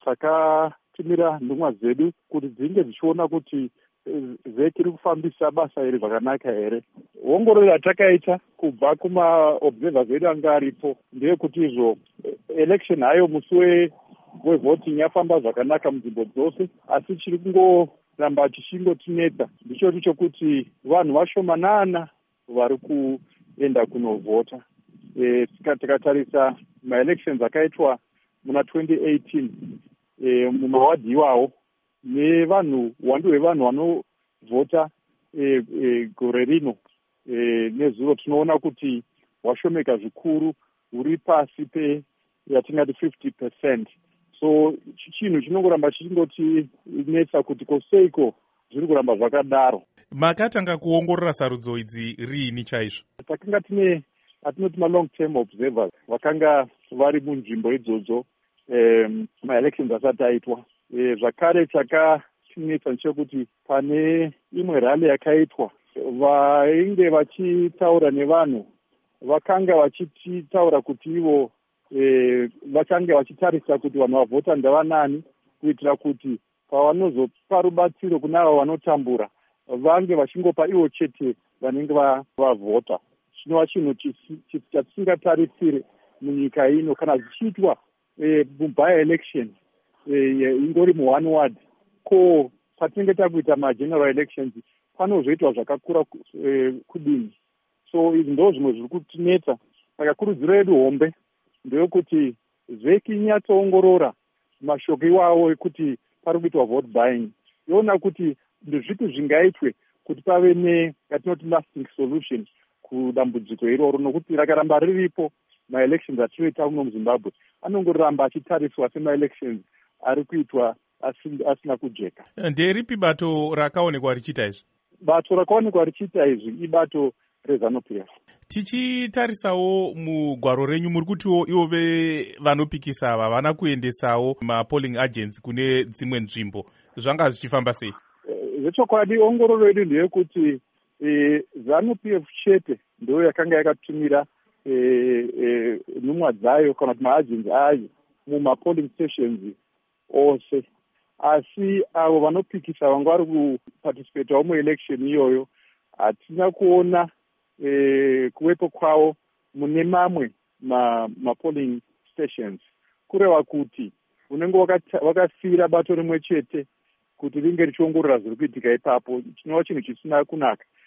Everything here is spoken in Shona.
takatumira ndumwa dzedu kuti dzinge dzichiona kuti ZEC iri kufambisa basa iri zvakanaka here. Ongororo yatakaita kubva kumaobservers edu anga aripo ndeyekuti izvo election hayo musi wevoting yafamba zvakanaka munzvimbo dzose, asi chiri kungoramba chichingotinetsa ndicho chokuti vanhu vashomanana vari kuenda kunovhota. Tikatarisa maelections akaitwa muna 2018 mumawadhi iwawo nevanhu wando hwevanhu vanovhota gore rino nezuro tinoona kuti washomeka zvikuru, uri pasi yatingati 50%. So chinhu chinongoramba chichingotinetsa kuti koseiko zviri kuramba zvakadaro. Makatanga kuongorora sarudzo idzi riini chaizvo? Takanga atinoti ma-long term observers vakanga vari munzvimbo idzodzo ma-elections asati aitwa. Zvakare chakatinetsa nechekuti pane imwe rally yakaitwa, vainge vachitaura nevanhu vakanga vachitaura kuti ivo vachange vachitarisa kuti vanhu vavhota ndavanani, kuitira kuti pavanozopa rubatsiro kuna avo vanotambura vange vachingopa ivo chete vanenge vavhota. Chinova chinhu chatisingatarisire munyika ino kana zvichiitwa by election ingori mu1 ward. Ko patinenge takuita ma-general elections panozoitwa zvakakura kudini. So izvi ndo zvimwe zviri kutinetsa. Saka kurudziro yedu hombe ndeyekuti ZEC inyatsoongorora mashoko iwawo ekuti pari kuitwa vote buying, yoona kuti ndezvipi zvingaitwe kuti pave yatinoti lasting solution kudambudziko iroro, nokuti rakaramba riripo ma-elections atinoita muno muZimbabwe anongoramba achitariswa sema-elections ari kuitwa asina kujeka. Nderipi bato rakaonekwa richiita izvi? Bato rakaonekwa richiita izvi ibato reZANU-PF. Tichitarisawo mugwaro renyu muri kutiwo ivo vanopikisa ava vana kuendesawo ma-polling agents kune dzimwe nzvimbo, zvanga zvichifamba sei? Zvechokwadi ongororo yedu ndeyekuti ZANU-PF chete ndo yakanga yakatumira nhumwa dzayo kana kuti ma-agents ayo muma-polling stations ose, asi avo vanopikisa vanga vari kuparticipatawo muelection iyoyo hatina kuona kuwepo kwavo mune mamwe ma-polling stations, kureva kuti unenge wakasiyira bato rimwe chete kuti ringe richiongorora zviri kuitika ipapo. Chinova chinhu chisina kunaka.